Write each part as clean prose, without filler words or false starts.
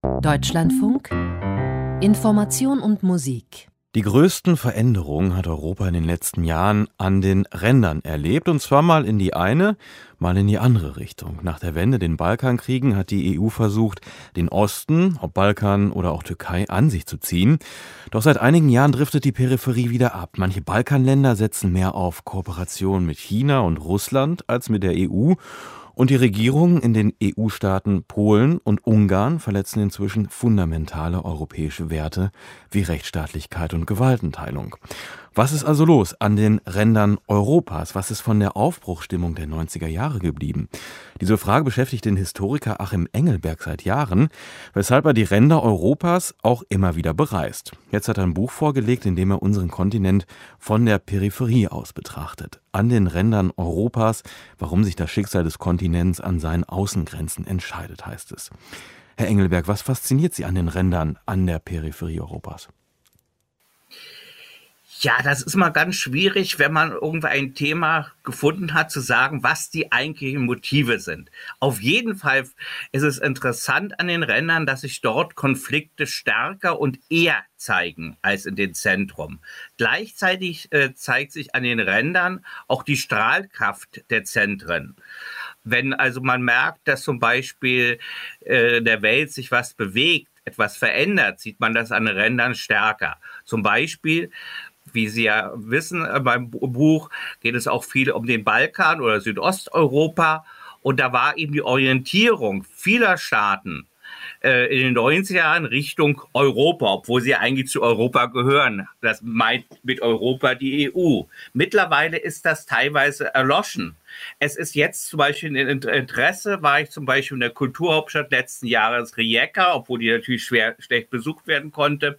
Deutschlandfunk Information und Musik. Die größten Veränderungen hat Europa in den letzten Jahren an den Rändern erlebt, und zwar mal in die eine, mal in die andere Richtung. Nach der Wende, den Balkankriegen, hat die EU versucht, den Osten, ob Balkan oder auch Türkei, an sich zu ziehen. Doch seit einigen Jahren driftet die Peripherie wieder ab. Manche Balkanländer setzen mehr auf Kooperation mit China und Russland als mit der EU. Und die Regierungen in den EU-Staaten Polen und Ungarn verletzen inzwischen fundamentale europäische Werte wie Rechtsstaatlichkeit und Gewaltenteilung. Was ist also los an den Rändern Europas? Was ist von der Aufbruchsstimmung der 90er Jahre geblieben? Diese Frage beschäftigt den Historiker Achim Engelberg seit Jahren, weshalb er die Ränder Europas auch immer wieder bereist. Jetzt hat er ein Buch vorgelegt, in dem er unseren Kontinent von der Peripherie aus betrachtet. An den Rändern Europas, warum sich das Schicksal des Kontinents an seinen Außengrenzen entscheidet, heißt es. Herr Engelberg, was fasziniert Sie an den Rändern, an der Peripherie Europas? Ja, das ist mal ganz schwierig, wenn man irgendwie ein Thema gefunden hat, zu sagen, was die eigentlichen Motive sind. Auf jeden Fall ist es interessant an den Rändern, dass sich dort Konflikte stärker und eher zeigen als in den Zentrum. Gleichzeitig zeigt sich an den Rändern auch die Strahlkraft der Zentren. Wenn also man merkt, dass zum Beispiel in der Welt sich was bewegt, etwas verändert, sieht man das an den Rändern stärker. Zum Beispiel, wie Sie ja wissen, beim Buch geht es auch viel um den Balkan oder Südosteuropa. Und da war eben die Orientierung vieler Staaten in den 90er Jahren Richtung Europa, obwohl sie eigentlich zu Europa gehören. Das meint mit Europa die EU. Mittlerweile ist das teilweise erloschen. Es ist jetzt zum Beispiel ein Interesse, war ich zum Beispiel in der Kulturhauptstadt letzten Jahres Rijeka, obwohl die natürlich schlecht besucht werden konnte.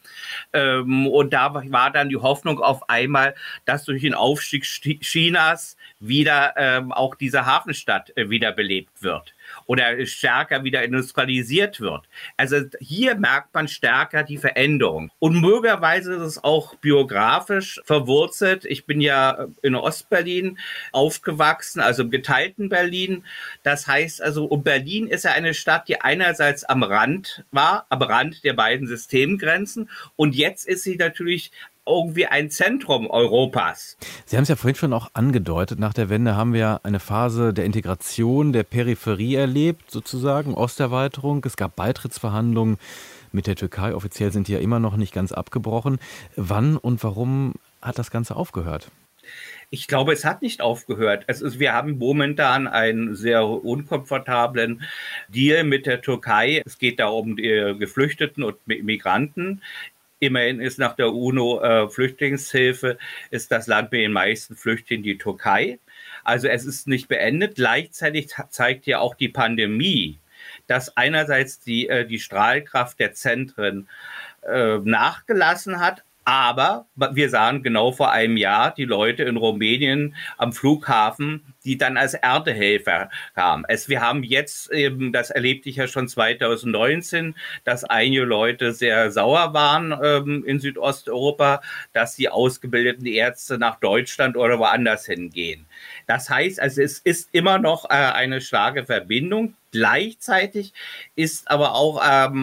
Und da war dann die Hoffnung auf einmal, dass durch den Aufstieg Chinas wieder auch diese Hafenstadt wiederbelebt wird oder stärker wieder industrialisiert wird. Also hier merkt man stärker die Veränderung. Und möglicherweise ist es auch biografisch verwurzelt. Ich bin ja in Ostberlin aufgewachsen, also im geteilten Berlin. Das heißt also, Berlin ist ja eine Stadt, die einerseits am Rand war, am Rand der beiden Systemgrenzen. Und jetzt ist sie natürlich irgendwie ein Zentrum Europas. Sie haben es ja vorhin schon auch angedeutet, nach der Wende haben wir eine Phase der Integration der Peripherie erlebt, sozusagen, Osterweiterung. Es gab Beitrittsverhandlungen mit der Türkei, offiziell sind die ja immer noch nicht ganz abgebrochen. Wann und warum hat das Ganze aufgehört? Ich glaube, es hat nicht aufgehört. Wir haben momentan einen sehr unkomfortablen Deal mit der Türkei. Es geht da um die Geflüchteten und Migranten. Immerhin ist nach der UNO-Flüchtlingshilfe ist das Land mit den meisten Flüchtlingen die Türkei. Also es ist nicht beendet. Gleichzeitig zeigt ja auch die Pandemie, dass einerseits die Strahlkraft der Zentren nachgelassen hat. Aber wir sahen genau vor einem Jahr die Leute in Rumänien am Flughafen, die dann als Erntehelfer kamen. Wir haben jetzt eben, das erlebte ich ja schon 2019, dass einige Leute sehr sauer waren in Südosteuropa, dass die ausgebildeten Ärzte nach Deutschland oder woanders hingehen. Das heißt, also es ist immer noch eine starke Verbindung. Gleichzeitig ist aber auch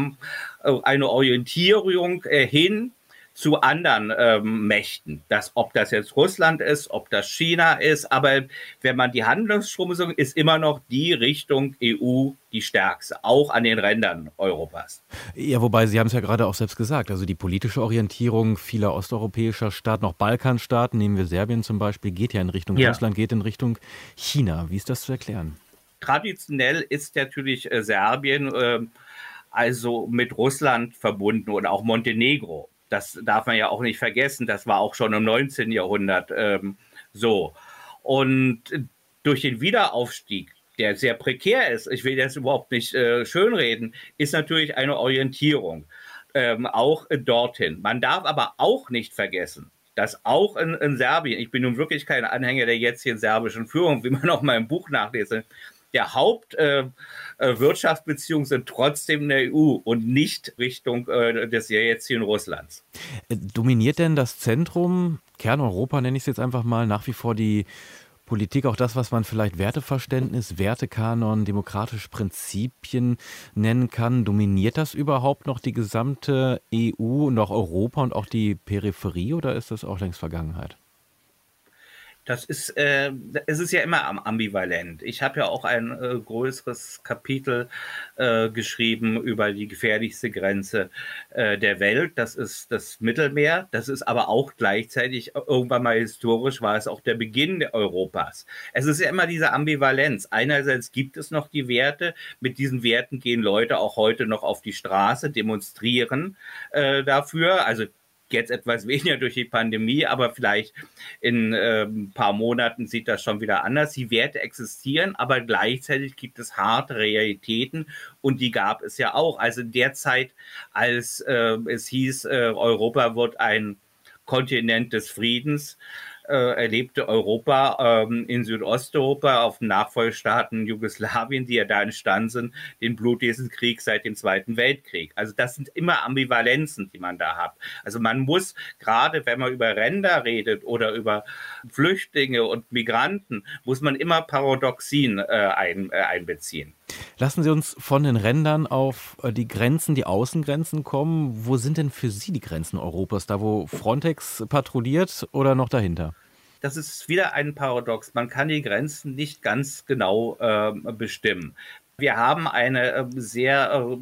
eine Orientierung hin zu anderen Mächten. Ob das jetzt Russland ist, ob das China ist, aber wenn man die Handlungsströme sieht, ist immer noch die Richtung EU die stärkste, auch an den Rändern Europas. Ja, wobei, Sie haben es ja gerade auch selbst gesagt, also die politische Orientierung vieler osteuropäischer Staaten, auch Balkanstaaten, nehmen wir Serbien zum Beispiel, geht ja in Richtung Russland, geht in Richtung China. Wie ist das zu erklären? Traditionell ist natürlich Serbien also mit Russland verbunden und auch Montenegro. Das darf man ja auch nicht vergessen. Das war auch schon im 19. Jahrhundert so. Und durch den Wiederaufstieg, der sehr prekär ist, ich will das überhaupt nicht schönreden, ist natürlich eine Orientierung auch dorthin. Man darf aber auch nicht vergessen, dass auch in Serbien, ich bin nun wirklich kein Anhänger der jetzigen serbischen Führung, wie man auch mal im Buch nachlesen, der Hauptwirtschaftsbeziehungen sind trotzdem in der EU und nicht Richtung des jetzigen Russlands. Dominiert denn das Zentrum, Kerneuropa nenne ich es jetzt einfach mal, nach wie vor die Politik auch das, was man vielleicht Werteverständnis, Wertekanon, demokratische Prinzipien nennen kann? Dominiert das überhaupt noch die gesamte EU und auch Europa und auch die Peripherie oder ist das auch längst Vergangenheit? Es ist ja immer ambivalent. Ich habe ja auch ein größeres Kapitel geschrieben über die gefährlichste Grenze der Welt. Das ist das Mittelmeer. Das ist aber auch gleichzeitig, irgendwann mal historisch, war es auch der Beginn Europas. Es ist ja immer diese Ambivalenz. Einerseits gibt es noch die Werte. Mit diesen Werten gehen Leute auch heute noch auf die Straße, demonstrieren dafür. Also jetzt etwas weniger durch die Pandemie, aber vielleicht in ein paar Monaten sieht das schon wieder anders. Die Werte existieren, aber gleichzeitig gibt es harte Realitäten und die gab es ja auch. Also in der Zeit, als es hieß, Europa wird ein Kontinent des Friedens, erlebte Europa in Südosteuropa auf den Nachfolgestaaten Jugoslawien, die ja da entstanden sind, den blutigsten Krieg seit dem Zweiten Weltkrieg. Also das sind immer Ambivalenzen, die man da hat. Also man muss, gerade wenn man über Ränder redet oder über Flüchtlinge und Migranten, muss man immer Paradoxien einbeziehen. Lassen Sie uns von den Rändern auf die Grenzen, die Außengrenzen kommen. Wo sind denn für Sie die Grenzen Europas? Da, wo Frontex patrouilliert oder noch dahinter? Das ist wieder ein Paradox. Man kann die Grenzen nicht ganz genau bestimmen. Wir haben eine sehr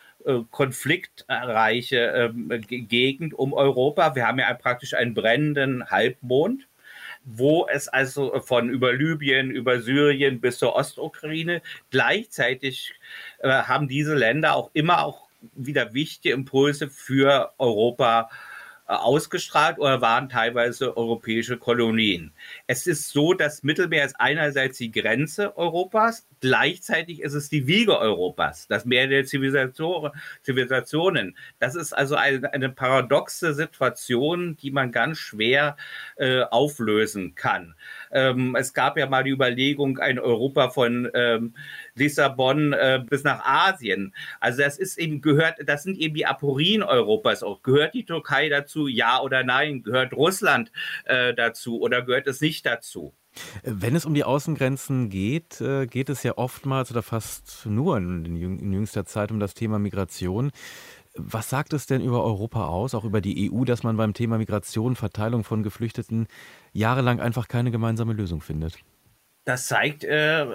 konfliktreiche Gegend um Europa. Wir haben ja praktisch einen brennenden Halbmond, wo es also von über Libyen, über Syrien bis zur Ostukraine gleichzeitig haben diese Länder auch immer auch wieder wichtige Impulse für Europa ausgestrahlt oder waren teilweise europäische Kolonien. Es ist so, das Mittelmeer ist einerseits die Grenze Europas, gleichzeitig ist es die Wiege Europas, das Meer der Zivilisationen. Das ist also eine paradoxe Situation, die man ganz schwer auflösen kann. Es gab ja mal die Überlegung, ein Europa von Lissabon bis nach Asien. Also das ist eben das sind eben die Aporien Europas auch. Gehört die Türkei dazu? Ja oder nein? Gehört Russland dazu oder gehört es nicht dazu? Wenn es um die Außengrenzen geht, geht es ja oftmals oder fast nur in jüngster Zeit um das Thema Migration. Was sagt es denn über Europa aus, auch über die EU, dass man beim Thema Migration, Verteilung von Geflüchteten jahrelang einfach keine gemeinsame Lösung findet? Das zeigt,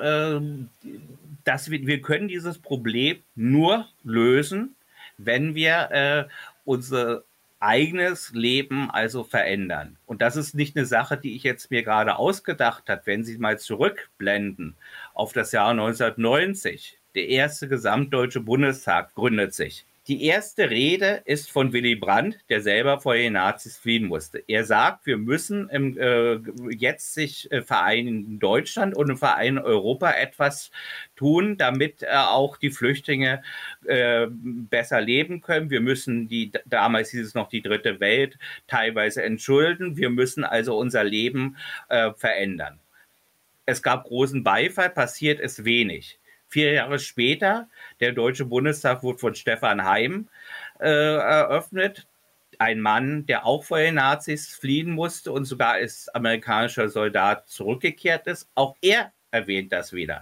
dass wir können dieses Problem nur lösen, wenn wir unser eigenes Leben also verändern. Und das ist nicht eine Sache, die ich jetzt mir gerade ausgedacht habe. Wenn Sie mal zurückblenden auf das Jahr 1990, der erste gesamtdeutsche Bundestag gründet sich. Die erste Rede ist von Willy Brandt, der selber vor den Nazis fliehen musste. Er sagt, wir müssen jetzt sich vereinen in Deutschland und im Verein Europa etwas tun, damit auch die Flüchtlinge besser leben können. Wir müssen damals hieß es noch die dritte Welt, teilweise entschulden. Wir müssen also unser Leben verändern. Es gab großen Beifall, passiert ist wenig. 4 Jahre später, der Deutsche Bundestag wurde von Stefan Heym eröffnet. Ein Mann, der auch vor den Nazis fliehen musste und sogar als amerikanischer Soldat zurückgekehrt ist. Auch er erwähnt das wieder.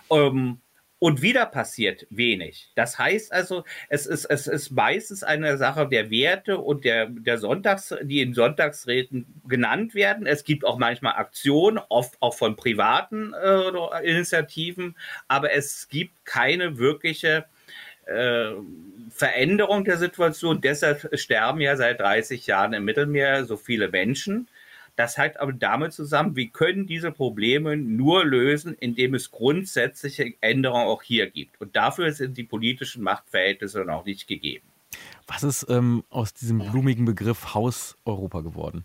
Und wieder passiert wenig. Das heißt also, es ist meistens eine Sache der Werte und der die in Sonntagsreden genannt werden. Es gibt auch manchmal Aktionen, oft auch von privaten Initiativen, aber es gibt keine wirkliche Veränderung der Situation. Deshalb sterben ja seit 30 Jahren im Mittelmeer so viele Menschen. Das hängt aber damit zusammen, wir können diese Probleme nur lösen, indem es grundsätzliche Änderungen auch hier gibt. Und dafür sind die politischen Machtverhältnisse noch nicht gegeben. Was ist aus diesem blumigen Begriff Haus Europa geworden?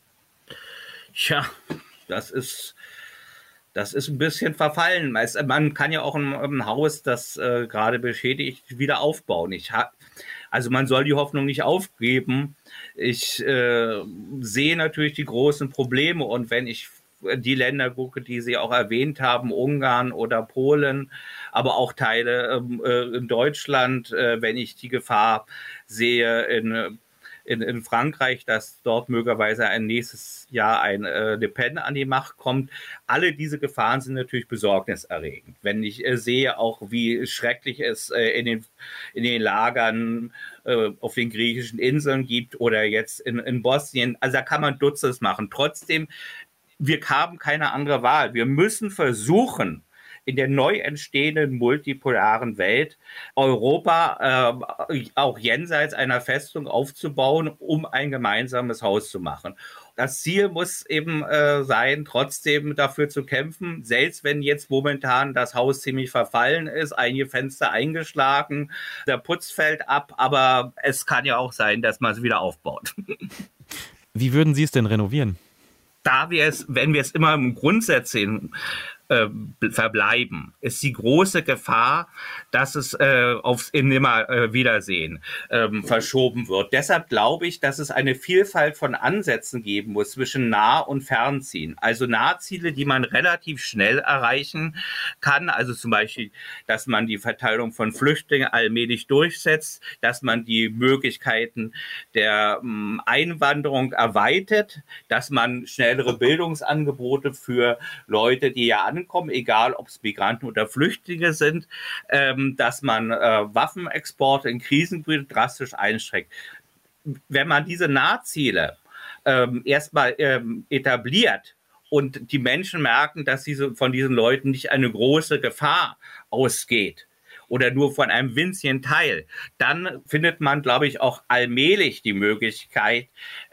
Tja, das ist ein bisschen verfallen. Man kann ja auch ein Haus, das gerade beschädigt, wieder aufbauen. Also man soll die Hoffnung nicht aufgeben. Ich sehe natürlich die großen Probleme und wenn ich die Länder gucke, die Sie auch erwähnt haben, Ungarn oder Polen, aber auch Teile in Deutschland, wenn ich die Gefahr sehe in in Frankreich, dass dort möglicherweise ein nächstes Jahr ein Le Pen an die Macht kommt. Alle diese Gefahren sind natürlich besorgniserregend. Wenn ich sehe auch, wie schrecklich es in den Lagern auf den griechischen Inseln gibt oder jetzt in Bosnien, also da kann man Dutzends machen. Trotzdem, wir haben keine andere Wahl. Wir müssen versuchen, in der neu entstehenden multipolaren Welt Europa auch jenseits einer Festung aufzubauen, um ein gemeinsames Haus zu machen. Das Ziel muss eben sein, trotzdem dafür zu kämpfen, selbst wenn jetzt momentan das Haus ziemlich verfallen ist, einige Fenster eingeschlagen, der Putz fällt ab, aber es kann ja auch sein, dass man es wieder aufbaut. Wie würden Sie es denn renovieren? Wenn wir es immer im Grundsatz sehen, verbleiben, ist die große Gefahr, dass es aufs Nimmerwiedersehen verschoben wird. Deshalb glaube ich, dass es eine Vielfalt von Ansätzen geben muss zwischen Nah- und Fernziehen. Also Nahziele, die man relativ schnell erreichen kann, also zum Beispiel, dass man die Verteilung von Flüchtlingen allmählich durchsetzt, dass man die Möglichkeiten der Einwanderung erweitert, dass man schnellere Bildungsangebote für Leute, die ja ankommen, egal ob es Migranten oder Flüchtlinge sind, dass man Waffenexporte in Krisengebieten drastisch einschränkt. Wenn man diese Nahziele erstmal etabliert und die Menschen merken, dass von diesen Leuten nicht eine große Gefahr ausgeht oder nur von einem winzigen Teil, dann findet man, glaube ich, auch allmählich die Möglichkeit,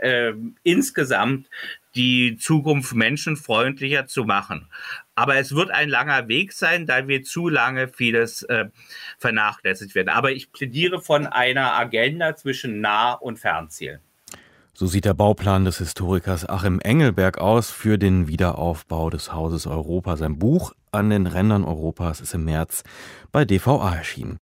insgesamt die Zukunft menschenfreundlicher zu machen. Aber es wird ein langer Weg sein, da wir zu lange vieles vernachlässigt werden. Aber ich plädiere von einer Agenda zwischen Nah- und Fernzielen. So sieht der Bauplan des Historikers Achim Engelberg aus für den Wiederaufbau des Hauses Europa. Sein Buch An den Rändern Europas ist im März bei DVA erschienen.